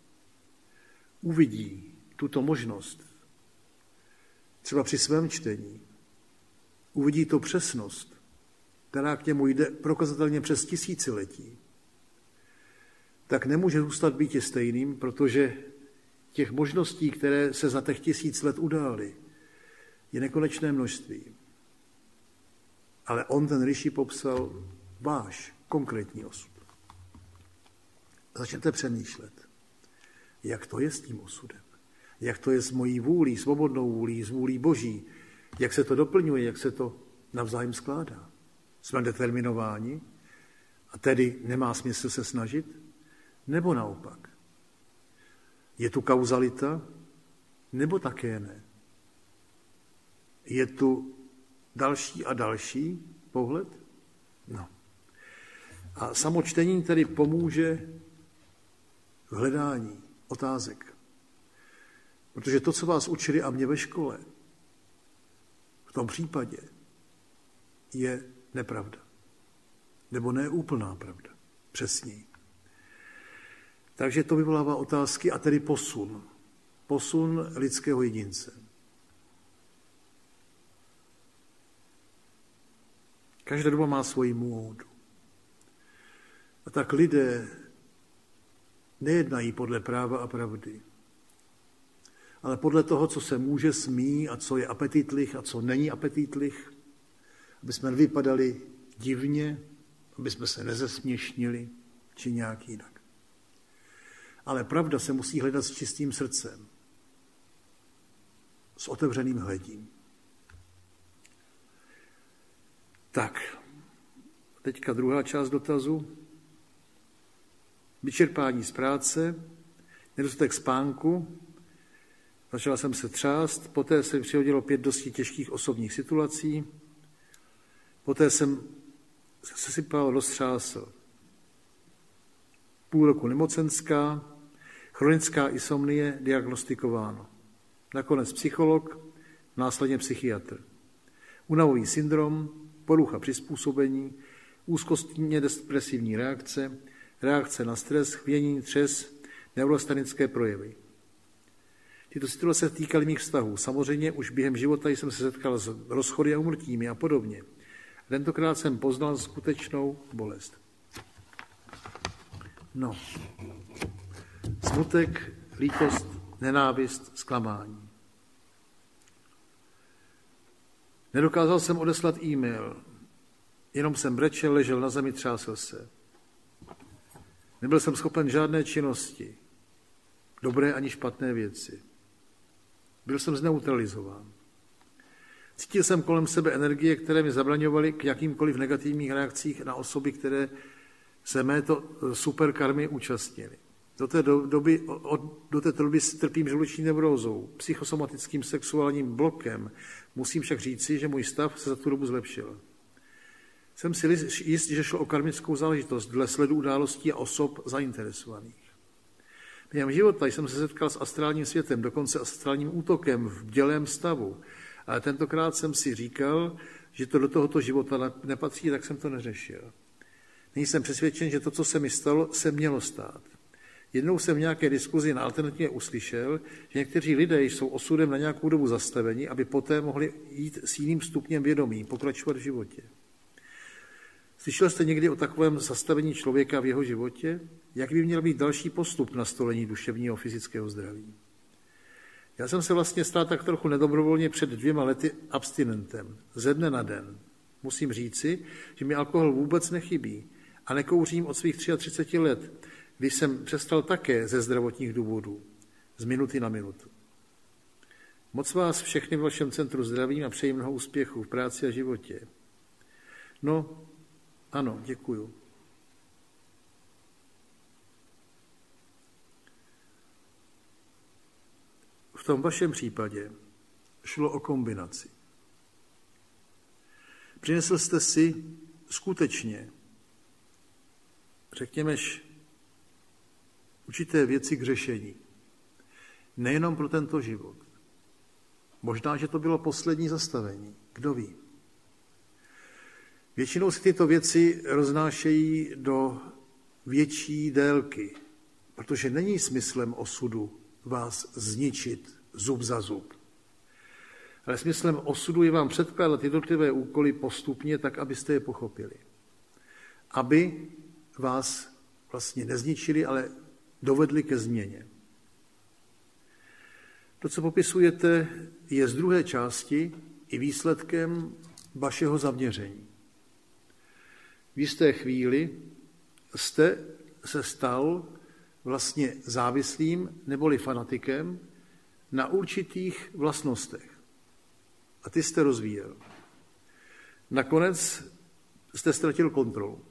uvidí tuto možnost, třeba při svém čtení, uvidí to přesnost, která k němu jde prokazatelně přes tisíciletí, tak nemůže zůstat být stejným, protože těch možností, které se za těch tisíc let udály, je nekonečné množství. Ale on, ten Rishi, popsal váš konkrétní osud. Začněte přemýšlet, jak to je s tím osudem, jak to je s mojí vůlí, svobodnou vůlí, s vůlí Boží, jak se to doplňuje, jak se to navzájem skládá. Jsme determinováni a tedy nemá smysl se snažit, nebo naopak. Je tu kauzalita, nebo také ne. Je tu další a další pohled? No. A samočtení tedy pomůže v hledání otázek. Protože to, co vás učili a mě ve škole, v tom případě je nepravda. Nebo neúplná pravda. Přesněji. Takže to vyvolává otázky a tedy posun. Posun lidského jedince. Každá doba má svoji módu. A tak lidé nejednají podle práva a pravdy, ale podle toho, co se může, smí a co je apetitlich a co není apetitlich, aby jsme nevypadali divně, aby jsme se nezesměšnili, či nějak jinak. Ale pravda se musí hledat s čistým srdcem, s otevřeným hledím. Tak, teďka druhá část dotazu. Vyčerpání z práce, nedostatek spánku, začala jsem se třást, poté se přihodilo pět dosti těžkých osobních situací, poté jsem se sesypal, roztřásl. Půl roku nemocenská, chronická insomnie diagnostikováno. Nakonec psycholog, následně psychiatr. Únavový syndrom, porucha přizpůsobení, úzkostně depresivní reakce, reakce na stres, chvění, třes, neurostenické projevy. Tyto situace týkaly mých vztahů. Samozřejmě už během života jsem se setkal s rozchody a umrtími a podobně. Tentokrát jsem poznal skutečnou bolest. No. Smutek, lítost, nenávist, zklamání. Nedokázal jsem odeslat e-mail. Jenom jsem brečel, ležel na zemi, třásl se. Nebyl jsem schopen žádné činnosti, dobré ani špatné věci. Byl jsem zneutralizován. Cítil jsem kolem sebe energie, které mi zabraňovaly k jakýmkoliv negativním reakcích na osoby, které se méto superkarmy účastnily. Do té doby, od, do té doby trpím žluční nevrózou, psychosomatickým sexuálním blokem. Musím však říci, že můj stav se za tu dobu zlepšil. Jsem si jist, že šlo o karmickou záležitost dle sledu událostí a osob zainteresovaných. Během života jsem se setkal s astrálním světem, dokonce astrálním útokem v bdělém stavu. Ale tentokrát jsem si říkal, že to do tohoto života nepatří, tak jsem to neřešil. Nyní jsem přesvědčen, že to, co se mi stalo, se mělo stát. Jednou jsem v nějaké diskuzi na alternativě uslyšel, že někteří lidé jsou osudem na nějakou dobu zastaveni, aby poté mohli jít s jiným stupněm vědomí, pokračovat v životě. Slyšel jste někdy o takovém zastavení člověka v jeho životě? Jak by měl být další postup na nastolení duševního a fyzického zdraví? Já jsem se vlastně stal tak trochu nedobrovolně před dvěma lety abstinentem, ze dne na den. Musím říci, že mi alkohol vůbec nechybí a nekouřím od svých třiatřiceti tří let, když jsem přestal také ze zdravotních důvodů, z minuty na minutu. Moc vás všechny v vašem centru zdravím a přeji mnoho úspěchů v práci a životě. No, ano, děkuju. V tom vašem případě šlo o kombinaci. Přinesl jste si skutečně, řekněme, určité věci k řešení. Nejenom pro tento život. Možná, že to bylo poslední zastavení. Kdo ví? Většinou si tyto věci roznášejí do větší délky, protože není smyslem osudu vás zničit zub za zub. Ale smyslem osudu je vám předkládat jednotlivé úkoly postupně tak, abyste je pochopili. Aby vás vlastně nezničili, ale dovedli ke změně. To, co popisujete, je z druhé části i výsledkem vašeho zaměření. V jisté chvíli jste se stal vlastně závislým neboli fanatikem na určitých vlastnostech. A ty jste rozvíjel. Nakonec jste ztratil kontrolu.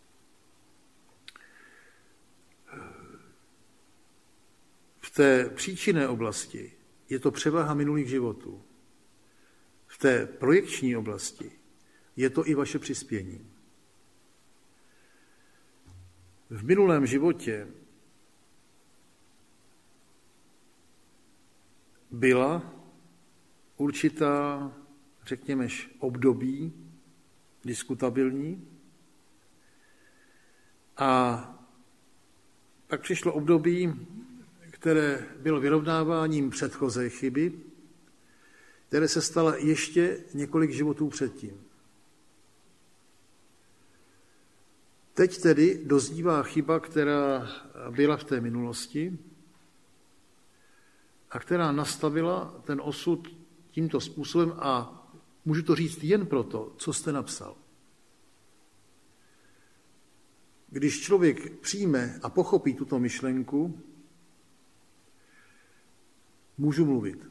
V té příčinné oblasti je to převaha minulých životů. V té projekční oblasti je to i vaše přispění. V minulém životě byla určitá, řekněme, období diskutabilní a Pak přišlo období, které bylo vyrovnáváním předchozí chyby, které se stala ještě několik životů předtím. Teď tedy doznívá chyba, která byla v té minulosti a která nastavila ten osud tímto způsobem a můžu to říct jen proto, co jste napsal. Když člověk přijme a pochopí tuto myšlenku, můžu mluvit.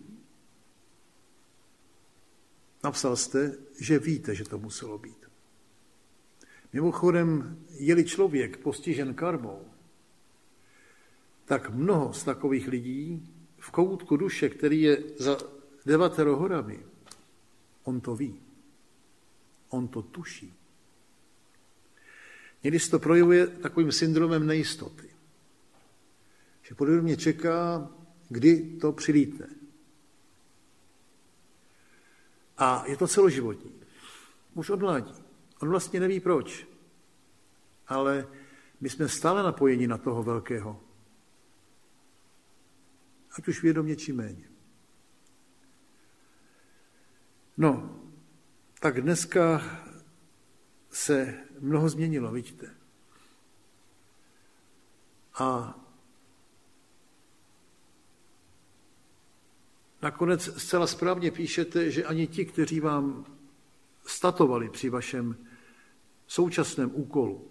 Napsal jste, že víte, že to muselo být. Mimochodem, je-li člověk postižen karmou, tak mnoho z takových lidí v koutku duše, který je za devatero horami, on to ví. On to tuší. Někdy se to projevuje takovým syndromem nejistoty. Že podvědomě čeká, kdy to přilítne. A je to celoživotní. Už od mládí. On vlastně neví proč. Ale my jsme stále napojeni na toho velkého. Ať už vědomě či méně. No, tak dneska se mnoho změnilo, vidíte. A nakonec zcela správně píšete, že ani ti, kteří vám statovali při vašem současném úkolu,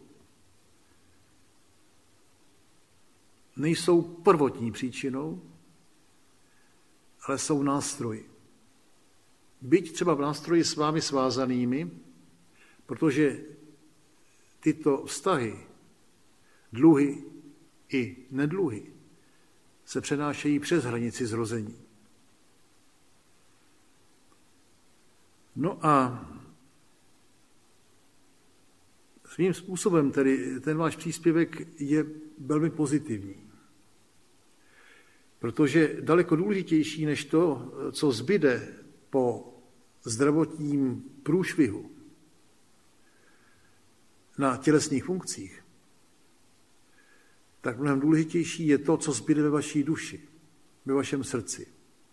nejsou prvotní příčinou, ale jsou nástroji. Byť třeba v nástroji s vámi svázanými, protože tyto vztahy, dluhy i nedluhy, se přenášejí přes hranici zrození. No a svým způsobem tedy ten váš příspěvek je velmi pozitivní. Protože daleko důležitější než to, co zbyde po zdravotním průšvihu na tělesných funkcích, tak mnohem důležitější je to, co zbyde ve vaší duši, ve vašem srdci.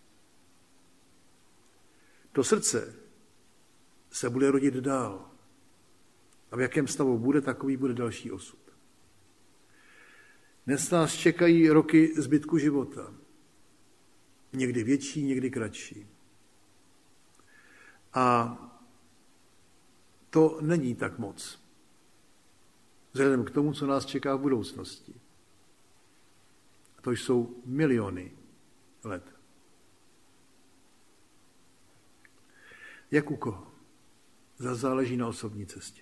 To srdce se bude rodit dál. A v jakém stavu bude, takový bude další osud. Dnes nás čekají roky zbytku života. Někdy větší, někdy kratší. A to není tak moc. Vzhledem k tomu, co nás čeká v budoucnosti. A to jsou miliony let. Jak u koho? Zase záleží na osobní cestě.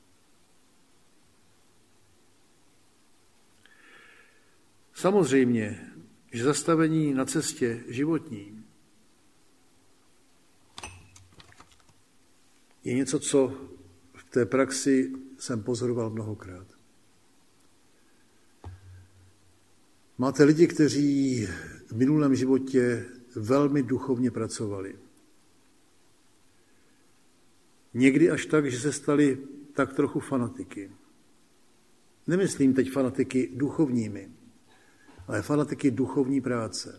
Samozřejmě, že zastavení na cestě životní je něco, co v té praxi jsem pozoroval mnohokrát. Máte lidi, kteří v minulém životě velmi duchovně pracovali. Někdy až tak, že se stali tak trochu fanatiky. Nemyslím teď fanatiky duchovními, ale fanatiky duchovní práce.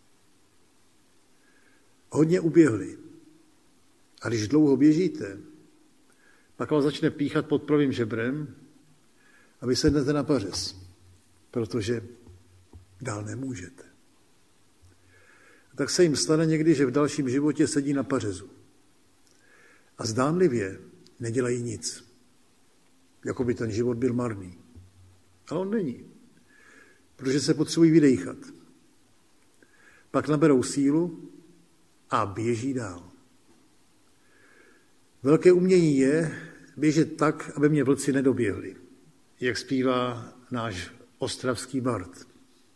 Hodně uběhli. A když dlouho běžíte, pak vás začne píchat pod pravým žebrem a vy sednete na pařez, protože dál nemůžete. A tak se jim stane někdy, že v dalším životě sedí na pařezu. A zdánlivě nedělají nic. Jako by ten život byl marný. Ale on není. Protože se potřebují vydejchat. Pak naberou sílu a běží dál. Velké umění je běžet tak, aby mě vlci nedoběhli, jak zpívá náš ostravský bard.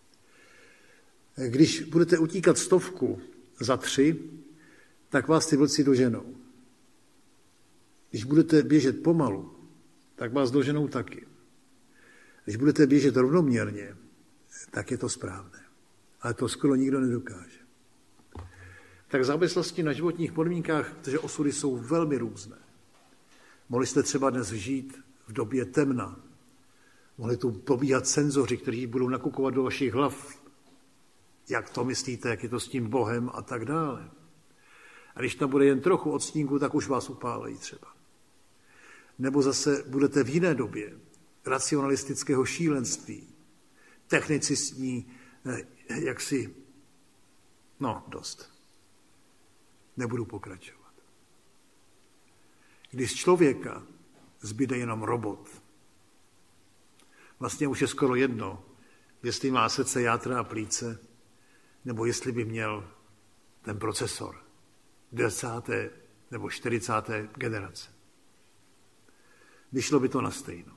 Když budete utíkat stovku za tři, tak vás ty vlci doženou. Když budete běžet pomalu, tak vás doženou taky. Když budete běžet rovnoměrně, tak je to správné. Ale to skoro nikdo nedokáže. Tak v závislosti na životních podmínkách, protože osudy jsou velmi různé. Mohli jste třeba dnes žít v době temna. Mohli tu pobíhat senzoři, kteří budou nakukovat do vašich hlav. Jak to myslíte, jak je to s tím Bohem a tak dále. A když tam bude jen trochu odstíňku, tak už vás upálejí třeba. Nebo zase budete v jiné době racionalistického šílenství, technicistní, jaksi, no, dost. Nebudu pokračovat. Když z člověka zbyde jenom robot, vlastně už je skoro jedno, jestli má srdce, játra a plíce, nebo jestli by měl ten procesor desáté nebo čtyřicáté generace. Vyšlo by to na stejno.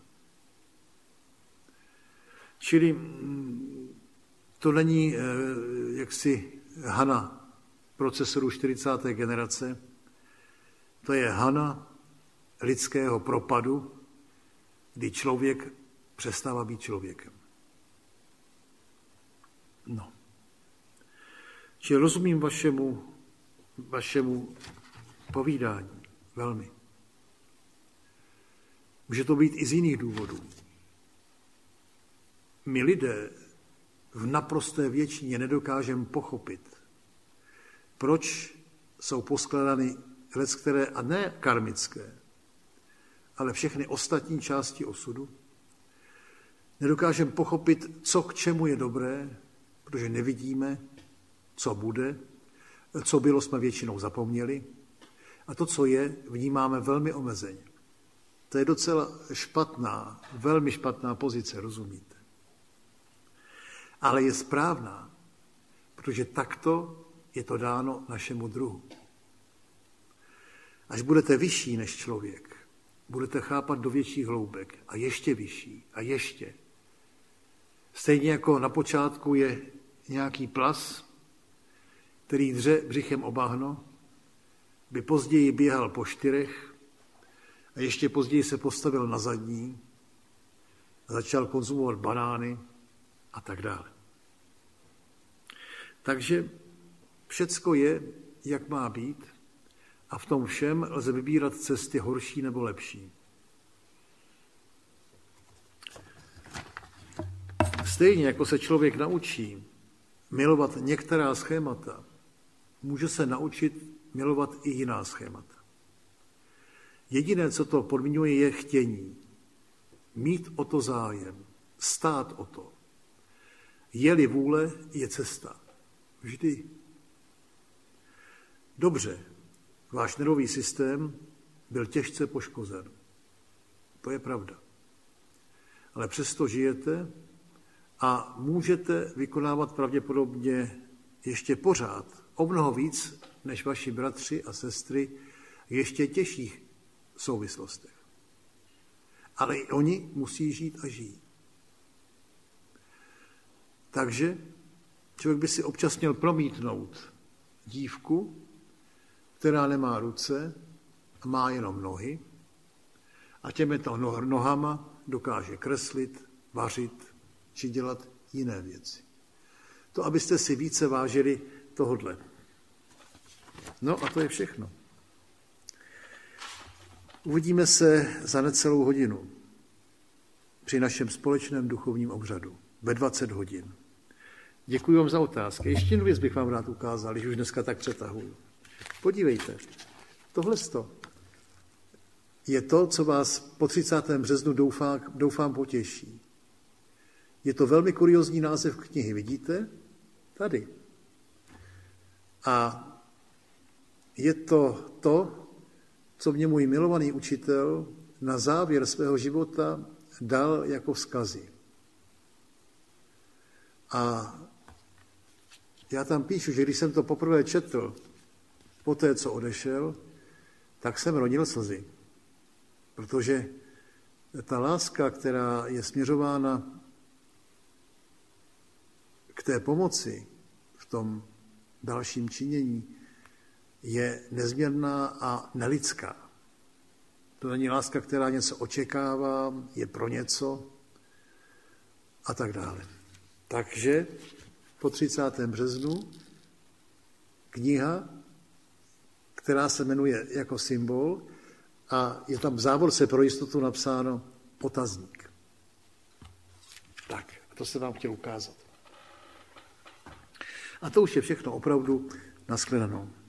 Čili to není jaksi hana procesoru čtyřicáté generace, to je hana lidského propadu, kdy člověk přestává být člověkem. No. Čili rozumím vašemu, vašemu povídání velmi. Může to být i z jiných důvodů. My lidé v naprosté většině nedokážeme pochopit, proč jsou poskládány leckteré, a ne karmické, ale všechny ostatní části osudu. Nedokážeme pochopit, co k čemu je dobré, protože nevidíme, co bude, co bylo, jsme většinou zapomněli, a to, co je, vnímáme velmi omezeně. To je docela špatná, velmi špatná pozice, rozumíte? Ale je správná, protože takto je to dáno našemu druhu. Až budete vyšší než člověk, budete chápat do větších hloubek a ještě vyšší a ještě. Stejně jako na počátku je nějaký plas, který dře břichem o bahno, by později běhal po čtyřech a ještě později se postavil na zadní a začal konzumovat banány a tak dále. Takže všecko je, jak má být, a v tom všem lze vybírat cesty horší nebo lepší. Stejně jako se člověk naučí milovat některá schémata, může se naučit milovat i jiná schémata. Jediné, co to podmiňuje, je chtění. Mít o to zájem, stát o to. Je-li vůle, je cesta. Vždy. Dobře, váš nervový systém byl těžce poškozen. To je pravda. Ale přesto žijete a můžete vykonávat pravděpodobně ještě pořád o mnoho víc než vaši bratři a sestry v ještě těžších souvislostech. Ale i oni musí žít a žijí. Takže člověk by si občas měl promítnout dívku, která nemá ruce a má jenom nohy a těmito nohama dokáže kreslit, vařit či dělat jiné věci. To, abyste si více vážili tohodle. No a to je všechno. Uvidíme se za necelou hodinu při našem společném duchovním obřadu ve dvacet hodin. Děkuji vám za otázky. Ještě jednu věc bych vám rád ukázal, když už dneska tak přetahuju. Podívejte, tohle je to, co vás po třicátém březnu doufám, doufám potěší. Je to velmi kuriózní název knihy, vidíte? Tady. A je to to, co mě můj milovaný učitel na závěr svého života dal jako vzkazy. A já tam píšu, že když jsem to poprvé četl, po té, co odešel, tak jsem ronil slzy. Protože ta láska, která je směřována k té pomoci v tom dalším činění, je nezměrná a nelidská. To není láska, která něco očekává, je pro něco a tak dále. Takže po třicátém březnu kniha, která se jmenuje jako symbol a je tam v závorce pro jistotu napsáno otazník. A to jsem vám chtěl ukázat. A to už je všechno opravdu. Nashledanou.